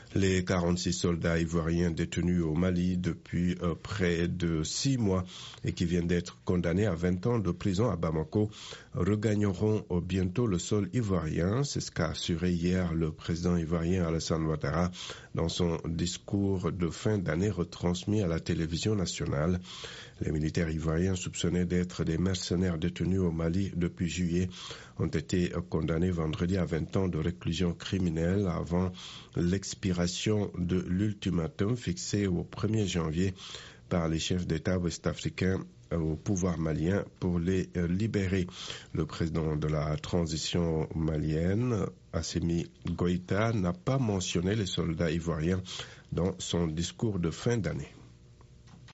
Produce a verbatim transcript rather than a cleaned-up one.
Les quarante-six soldats ivoiriens détenus au Mali depuis euh, près de six mois et qui viennent d'être condamnés à vingt ans de prison à Bamako regagneront bientôt le sol ivoirien. C'est ce qu'a assuré hier le président ivoirien Alassane Ouattara dans son discours de fin d'année retransmis à la télévision nationale. Les militaires ivoiriens soupçonnés d'être des mercenaires détenus au Mali depuis juillet ont été condamnés vendredi à vingt ans de réclusion criminelle avant l'expiration de l'ultimatum fixé au premier janvier par les chefs d'État ouest-africains au pouvoir malien pour les libérer. Le président de la transition malienne, Assimi Goïta, n'a pas mentionné les soldats ivoiriens dans son discours de fin d'année.